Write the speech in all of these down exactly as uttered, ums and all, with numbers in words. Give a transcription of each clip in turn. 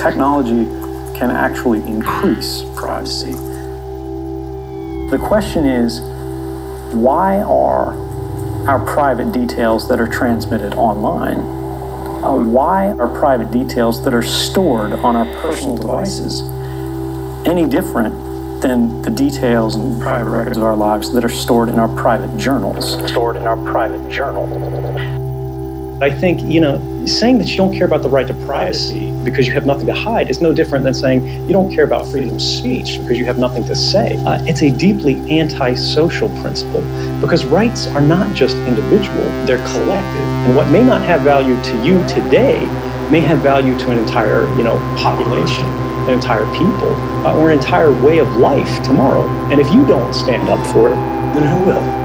technology can actually increase privacy. The question is, why are our private details that are transmitted online, uh, why are private details that are stored on our personal devices any different than the details and private records of our lives that are stored in our private journals? Stored in our private journal. I think, you know, saying that you don't care about the right to privacy because you have nothing to hide is no different than saying you don't care about freedom of speech because you have nothing to say. Uh, it's a deeply anti-social principle because rights are not just individual, they're collective. And what may not have value to you today may have value to an entire, you know, population, an entire people, uh, or an entire way of life tomorrow. And if you don't stand up for it, then who will?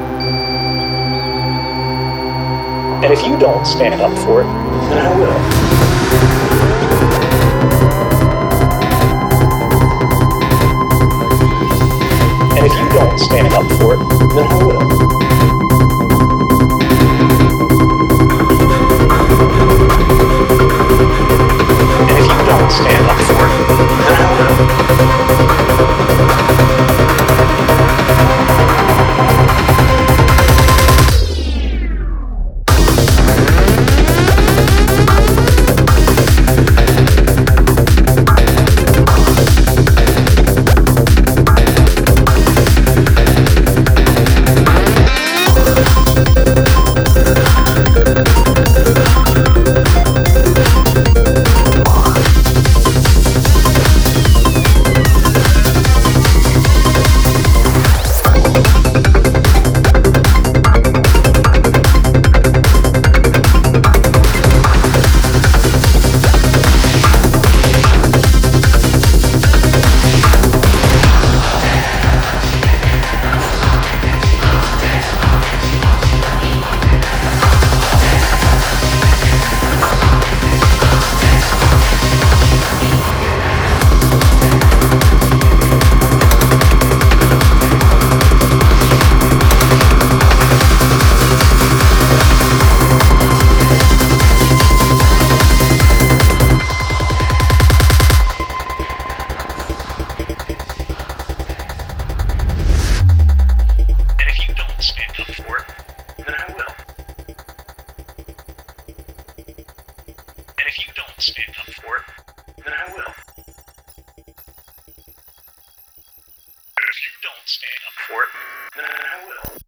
And if you don't stand up for it, then who will? And if you don't stand up for it, then who will? And if you don't stand up for it, then who will? Stand up for it, then I will. And if you don't stand up for it, then I will. And if you don't stand up for it, then I will.